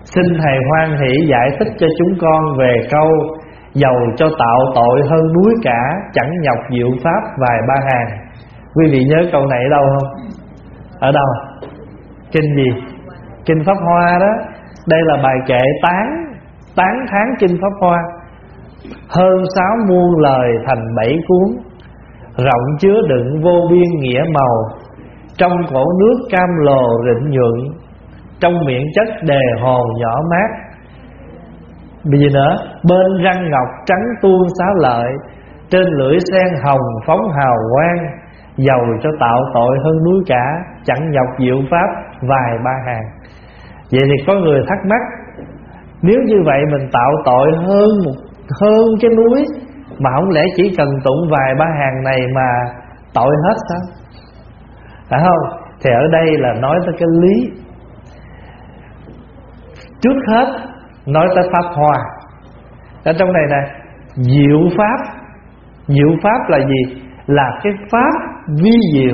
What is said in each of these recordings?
Xin Thầy hoan hỷ giải thích cho chúng con về câu dầu cho tạo tội hơn núi cả, chẳng nhọc diệu pháp vài ba hàng. Quý vị nhớ câu này ở đâu không? Ở đâu? Kinh gì? Kinh Pháp Hoa đó. Đây là bài kệ tán thán Kinh Pháp Hoa. Hơn 6 muôn lời thành 7 cuốn, rộng chứa đựng vô biên nghĩa màu. Trong cổ nước cam lồ rịnh nhuận, trong miệng chất đề hồn nhỏ mát. Bây giờ nữa, bên răng ngọc trắng tuôn xá lợi, trên lưỡi sen hồng phóng hào quang. Dầu cho tạo tội hơn núi cả, chẳng nhọc diệu pháp vài ba hàng. Vậy thì có người thắc mắc, nếu như vậy mình tạo tội hơn cái núi, mà không lẽ chỉ cần tụng vài ba hàng này mà tội hết sao? Phải không? Thì ở đây là nói tới cái lý. Trước hết nói tới Pháp Hoa. Ở trong này nè, diệu pháp. Diệu pháp là gì? Là cái pháp vi diệu.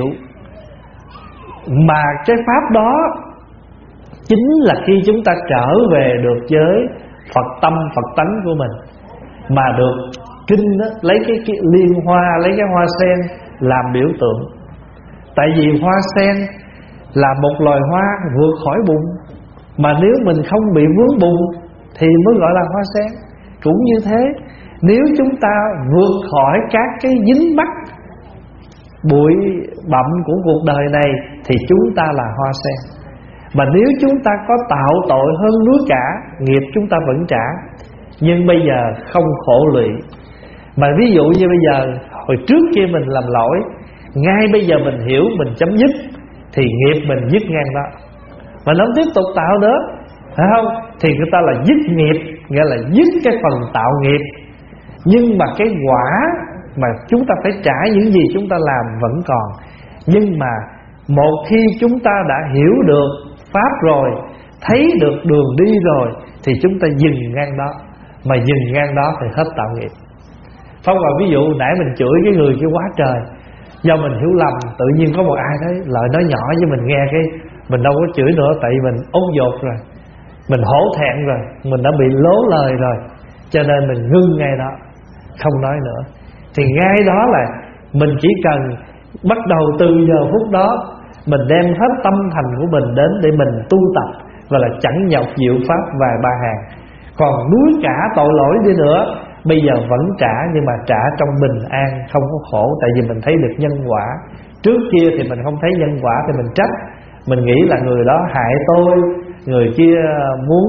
Mà cái pháp đó chính là khi chúng ta trở về được với Phật tâm, Phật tánh của mình, mà được kinh đó, lấy cái liên hoa, lấy cái hoa sen làm biểu tượng. Tại vì hoa sen là một loài hoa vượt khỏi bùn, mà nếu mình không bị vướng bùn thì mới gọi là hoa sen. Cũng như thế, nếu chúng ta vượt khỏi các cái dính mắc bụi bặm của cuộc đời này thì chúng ta là hoa sen. Mà nếu chúng ta có tạo tội hơn núi cả, nghiệp chúng ta vẫn trả, nhưng bây giờ không khổ lụy. Mà ví dụ như bây giờ, hồi trước kia mình làm lỗi, ngay bây giờ mình hiểu, mình chấm dứt, thì nghiệp mình dứt ngang đó, mà nó không tiếp tục tạo nữa, phải không? Thì người ta là dứt nghiệp, nghĩa là dứt cái phần tạo nghiệp. Nhưng mà cái quả mà chúng ta phải trả những gì chúng ta làm vẫn còn. Nhưng mà một khi chúng ta đã hiểu được pháp rồi, thấy được đường đi rồi, thì chúng ta dừng ngang đó. Mà dừng ngang đó thì hết tạo nghiệp. Phong vào ví dụ nãy mình chửi cái người kia quá trời, do mình hiểu lầm, tự nhiên có một ai đấy lời nói nhỏ với mình nghe, cái mình đâu có chửi nữa, tại vì mình ốt dột rồi, mình hổ thẹn rồi, mình đã bị lố lời rồi, cho nên mình ngưng ngay đó, không nói nữa. Thì ngay đó là mình chỉ cần bắt đầu từ giờ phút đó, mình đem hết tâm thành của mình đến để mình tu tập, và là chẳng nhọc diệu pháp vài ba hàng. Còn núi cả tội lỗi đi nữa, bây giờ vẫn trả, nhưng mà trả trong bình an, không có khổ. Tại vì mình thấy được nhân quả. Trước kia thì mình không thấy nhân quả thì mình trách, mình nghĩ là người đó hại tôi, người kia muốn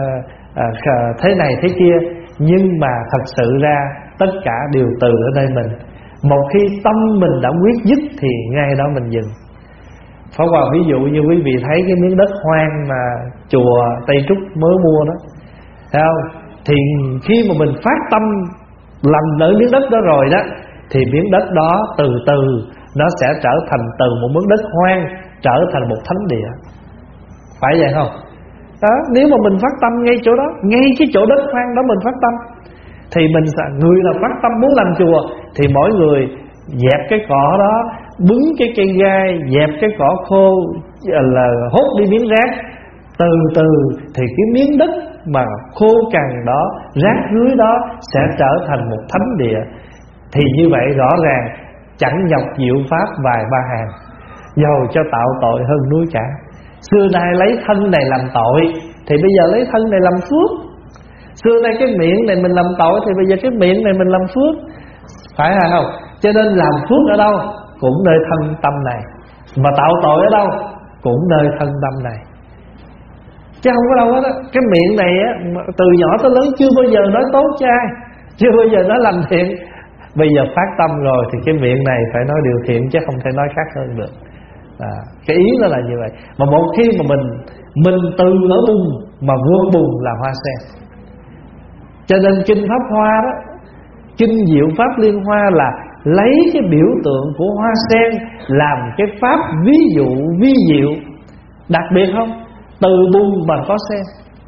thế này thế kia. Nhưng mà thật sự ra tất cả đều từ ở đây mình. Một khi tâm mình đã quyết dứt thì ngay đó mình dừng. Phá Hòa ví dụ như quý vị thấy cái miếng đất hoang mà chùa Tây Trúc mới mua đó, thấy không? Thì khi mà mình phát tâm làm nợ miếng đất đó rồi đó, thì miếng đất đó từ từ nó sẽ trở thành từ một miếng đất hoang trở thành một thánh địa. Phải vậy không? Đó, nếu mà mình phát tâm ngay chỗ đó, ngay cái chỗ đất hoang đó mình phát tâm, thì mình người là phát tâm muốn làm chùa, thì mỗi người dẹp cái cỏ đó, bứng cái cây gai, dẹp cái cỏ khô, là hốt đi miếng rác. Từ từ thì cái miếng đất mà khô cằn đó, rác rưới đó sẽ trở thành một thánh địa. Thì như vậy rõ ràng chẳng nhọc diệu pháp vài ba hàng, dầu cho tạo tội hơn núi cả. Xưa nay lấy thân này làm tội, thì bây giờ lấy thân này làm phước. Xưa nay cái miệng này mình làm tội, thì bây giờ cái miệng này mình làm phước. Phải hay không? Cho nên làm phước ở đâu? Cũng nơi thân tâm này. Mà tạo tội ở đâu? Cũng nơi thân tâm này. Chứ không có đâu hết á. Cái miệng này á, từ nhỏ tới lớn chưa bao giờ nói tốt cho ai, chưa bao giờ nói làm thiện. Bây giờ phát tâm rồi thì cái miệng này phải nói điều thiện, chứ không thể nói khác hơn được. Cái ý nó là như vậy. Mà một khi mà mình từ ở bùn mà vươn bùn là hoa sen. Cho nên kinh Pháp Hoa đó, kinh Diệu Pháp Liên Hoa là lấy cái biểu tượng của hoa sen làm cái pháp ví dụ vi diệu. Đặc biệt không? Từ bùn mà có sen.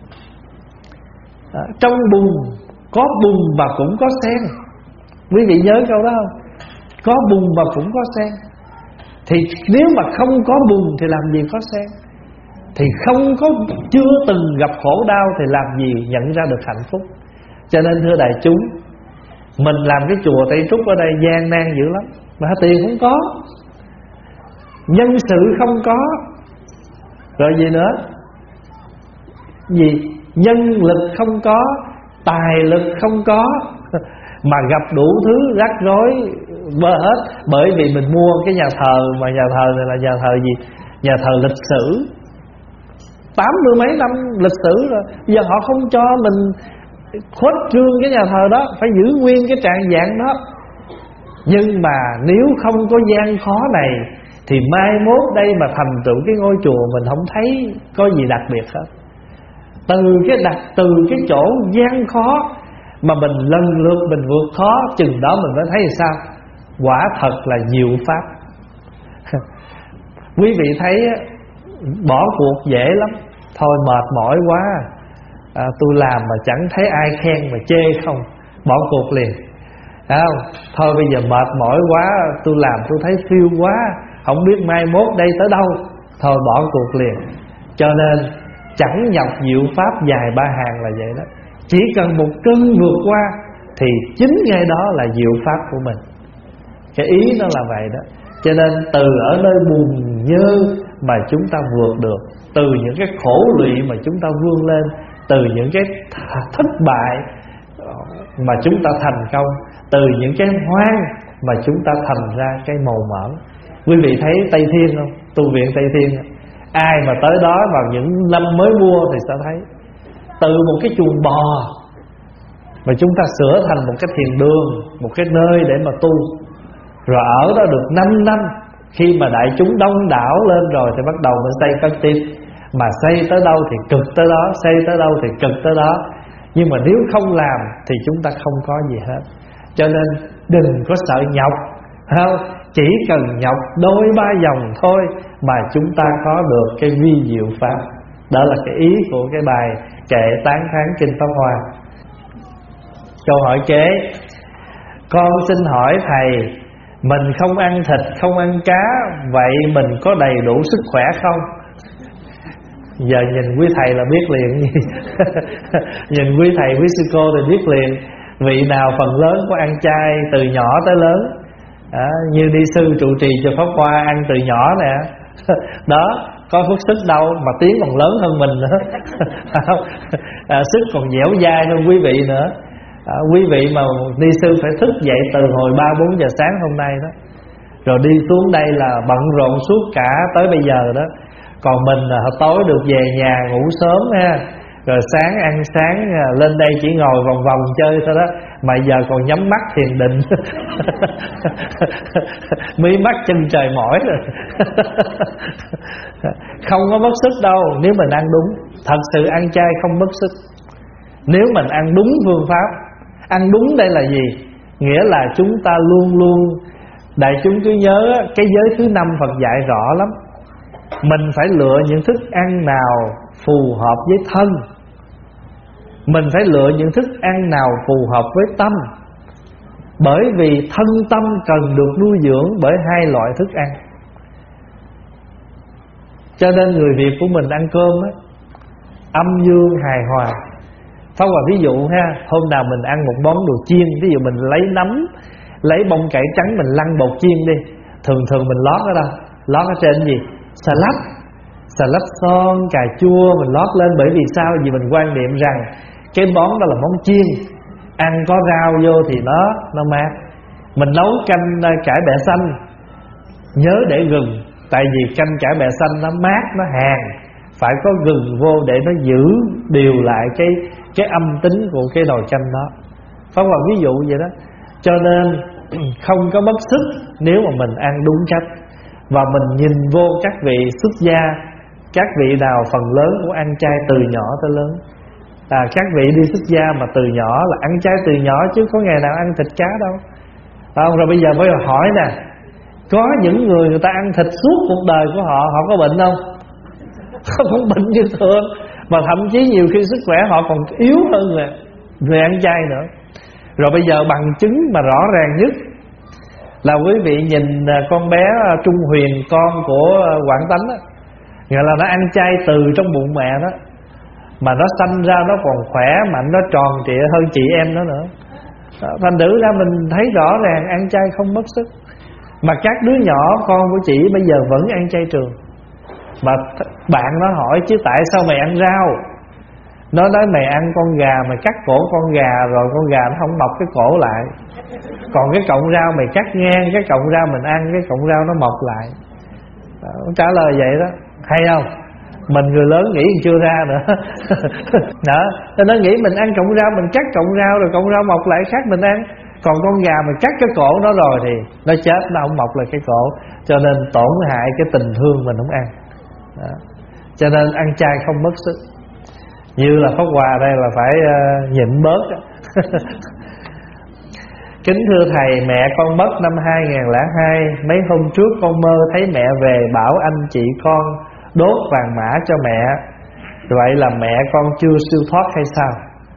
Trong bùn có bùn mà cũng có sen. Quý vị nhớ câu đó không? Có bùn mà cũng có sen. Thì nếu mà không có bùn thì làm gì có sen? thì chưa từng gặp khổ đau thì làm gì nhận ra được hạnh phúc. Cho nên thưa đại chúng, mình làm cái chùa Tây Trúc ở đây gian nan dữ lắm, mà tiền không có, nhân sự không có, rồi gì nữa, nhân lực không có, tài lực không có, mà gặp đủ thứ rắc rối bơ hết. Bởi vì mình mua cái nhà thờ, mà nhà thờ này là nhà thờ gì? Nhà thờ lịch sử, 80 mấy năm lịch sử rồi. Giờ họ không cho mình khuếch trương cái nhà thờ đó, phải giữ nguyên cái trạng dạng đó. Nhưng mà nếu không có gian khó này thì mai mốt đây mà thành tựu cái ngôi chùa mình không thấy có gì đặc biệt hết. Từ cái chỗ gian khó mà mình lần lượt mình vượt khó, chừng đó mình mới thấy sao quả thật là diệu pháp. Quý vị thấy bỏ cuộc dễ lắm. Thôi mệt mỏi quá, tôi làm mà chẳng thấy ai khen mà chê không, bỏ cuộc liền. Thôi bây giờ mệt mỏi quá, tôi làm tôi thấy phiêu quá, không biết mai mốt đây tới đâu, thôi bỏ cuộc liền. Cho nên chẳng nhọc diệu pháp dài 3 hàng là vậy đó. Chỉ cần một cơn vượt qua thì chính ngay đó là diệu pháp của mình. Cái ý nó là vậy đó. Cho nên từ ở nơi buồn nhơ mà chúng ta vượt được, từ những cái khổ lụy mà chúng ta vươn lên, từ những cái thất bại mà chúng ta thành công, từ những cái hoang mà chúng ta thành ra cái màu mỡ. Quý vị thấy Tây Thiên không? Tu viện Tây Thiên, ai mà tới đó vào những năm mới mua thì sẽ thấy từ một cái chuồng bò mà chúng ta sửa thành một cái thiền đường, một cái nơi để mà tu. Rồi ở đó được 5 năm, khi mà đại chúng đông đảo lên rồi thì bắt đầu mình xây căn tin. Mà xây tới đâu thì cực tới đó, xây tới đâu thì cực tới đó. Nhưng mà nếu không làm thì chúng ta không có gì hết. Cho nên đừng có sợ nhọc, không? Chỉ cần nhọc đôi 3 dòng thôi mà chúng ta có được cái vi diệu pháp. Đó là cái ý của cái bài kệ tán thán Kinh Pháp Hoa. Câu hỏi kế: con xin hỏi thầy, mình không ăn thịt, không ăn cá, vậy mình có đầy đủ sức khỏe không? Giờ nhìn quý thầy là biết liền gì. Nhìn quý thầy, quý sư cô thì biết liền. Vị nào phần lớn có ăn chay từ nhỏ tới lớn. Như đi sư trụ trì cho Pháp Hoa ăn từ nhỏ nè. Đó, có phước sức đâu mà tiếng còn lớn hơn mình nữa. Sức còn dẻo dai hơn quý vị nữa. Quý vị mà đi sư phải thức dậy từ hồi 3-4 giờ sáng hôm nay đó, rồi đi xuống đây là bận rộn suốt cả tới bây giờ đó. Còn mình là tối được về nhà ngủ sớm ha, rồi sáng ăn sáng, lên đây chỉ ngồi vòng vòng chơi thôi đó. Mà giờ còn nhắm mắt thiền định. Mí mắt chân trời mỏi rồi. Không có mất sức đâu nếu mình ăn đúng. Thật sự ăn chay không mất sức nếu mình ăn đúng phương pháp. Ăn đúng đây là gì? Nghĩa là chúng ta luôn luôn, đại chúng cứ nhớ cái giới thứ 5 Phật dạy rõ lắm. Mình phải lựa những thức ăn nào phù hợp với thân, mình phải lựa những thức ăn nào phù hợp với tâm. Bởi vì thân tâm cần được nuôi dưỡng bởi 2 loại thức ăn. Cho nên người Việt của mình ăn cơm á, âm dương hài hòa. Pháp Hòa ví dụ ha, hôm nào mình ăn một món đồ chiên, ví dụ mình lấy nấm, lấy bông cải trắng mình lăn bột chiên đi. Thường mình lót ở đâu? Lót ở trên gì? Xà lách son, cà chua mình lót lên. Bởi vì sao? Vì mình quan niệm rằng cái món đó là món chiên, ăn có rau vô thì nó mát. Mình nấu canh cải bẹ xanh, nhớ để gừng. Tại vì canh cải bẹ xanh nó mát, nó hàn, phải có gừng vô để nó giữ điều lại cái âm tính của cái nồi canh đó. Pháp Hòa ví dụ vậy đó. Cho nên không có mất sức nếu mà mình ăn đúng cách. Và mình nhìn vô các vị xuất gia, các vị nào phần lớn cũng ăn chay từ nhỏ tới lớn. Các vị đi xuất gia mà từ nhỏ là ăn chay từ nhỏ, chứ có ngày nào ăn thịt cá đâu. Rồi bây giờ mới hỏi nè, có những người ta ăn thịt suốt cuộc đời của họ, họ có bệnh không? Không bệnh như thường. Mà thậm chí nhiều khi sức khỏe họ còn yếu hơn người ăn chay nữa. Rồi bây giờ bằng chứng mà rõ ràng nhất là quý vị nhìn con bé Trung Huyền, con của Quảng Tánh á. Nghĩa là nó ăn chay từ trong bụng mẹ đó, mà nó sanh ra nó còn khỏe mạnh, nó tròn trịa hơn chị em nó nữa. Thành thử ra mình thấy rõ ràng ăn chay không mất sức. Mà các đứa nhỏ con của chị bây giờ vẫn ăn chay trường. Mà bạn nó hỏi chứ tại sao mày ăn rau? Nó nói mày ăn con gà, mày cắt cổ con gà rồi con gà nó không mọc cái cổ lại. Còn cái cọng rau mày cắt ngang cái cọng rau mình ăn, cái cọng rau nó mọc lại. Trả lời vậy đó, hay không? Mình người lớn nghĩ chưa ra nữa. Đó, nó nghĩ mình ăn cọng rau, mình cắt cọng rau rồi cọng rau mọc lại khác mình ăn. Còn con gà mình cắt cái cổ nó rồi thì nó chết, nó không mọc lại cái cổ. Cho nên tổn hại cái tình thương mình không ăn. Đó. Cho nên ăn chay không mất sức. Như là Pháp Hòa đây là phải nhịn bớt. Kính thưa Thầy, mẹ con mất năm 2002. Mấy hôm trước con mơ thấy mẹ về bảo anh chị con đốt vàng mã cho mẹ. Vậy là mẹ con chưa siêu thoát hay sao?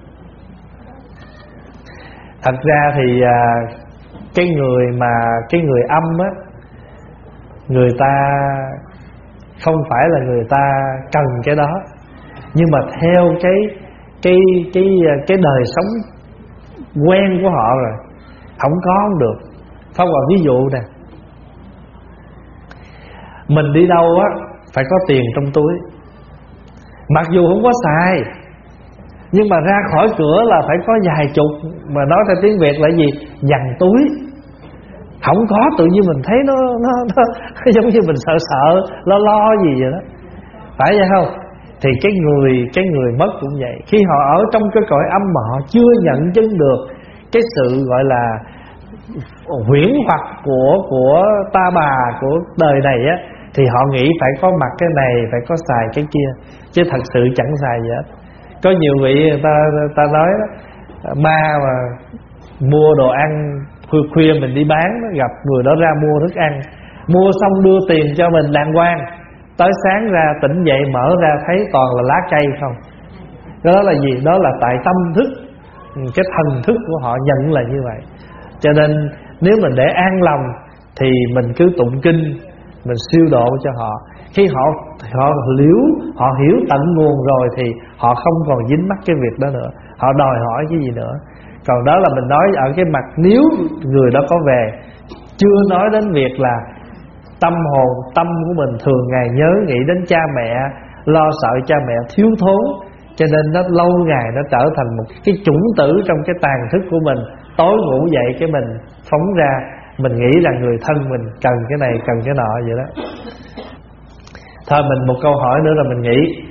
Thật ra thì cái người âm á, người ta không phải là người ta cần cái đó, nhưng mà theo cái đời sống quen của họ rồi, không có được. Pháp Hòa ví dụ nè, mình đi đâu á phải có tiền trong túi, mặc dù không có xài, nhưng mà ra khỏi cửa là phải có vài chục. Mà nói theo tiếng Việt là gì? Dằn túi. Không có tự nhiên mình thấy nó giống như mình sợ lo gì vậy đó, phải vậy không? Thì cái người mất cũng vậy. Khi họ ở trong cái cõi âm mà họ chưa nhận chứng được cái sự gọi là huyễn hoặc của ta bà của đời này á, thì họ nghĩ phải có mặc cái này, phải có xài cái kia, chứ thật sự chẳng xài gì hết. Có nhiều vị người ta nói đó, ma mà mua đồ ăn khuya mình đi bán đó, gặp người đó ra mua thức ăn, mua xong đưa tiền cho mình đàng hoàng, tới sáng ra tỉnh dậy mở ra thấy toàn là lá cây không. Đó là gì? Đó là tại tâm thức, cái thần thức của họ nhận là như vậy. Cho nên nếu mình để an lòng thì mình cứ tụng kinh, mình siêu độ cho họ. Khi họ hiểu tận nguồn rồi thì họ không còn dính mắc cái việc đó nữa, họ đòi hỏi cái gì nữa. Còn đó là mình nói ở cái mặt nếu người đó có về, chưa nói đến việc là tâm của mình thường ngày nhớ nghĩ đến cha mẹ, lo sợ cha mẹ thiếu thốn, cho nên nó lâu ngày nó trở thành một cái chủng tử trong cái tàn thức của mình. Tối ngủ dậy cái mình phóng ra, mình nghĩ rằng người thân mình cần cái này cần cái nọ vậy đó. Thôi mình một câu hỏi nữa là mình nghỉ.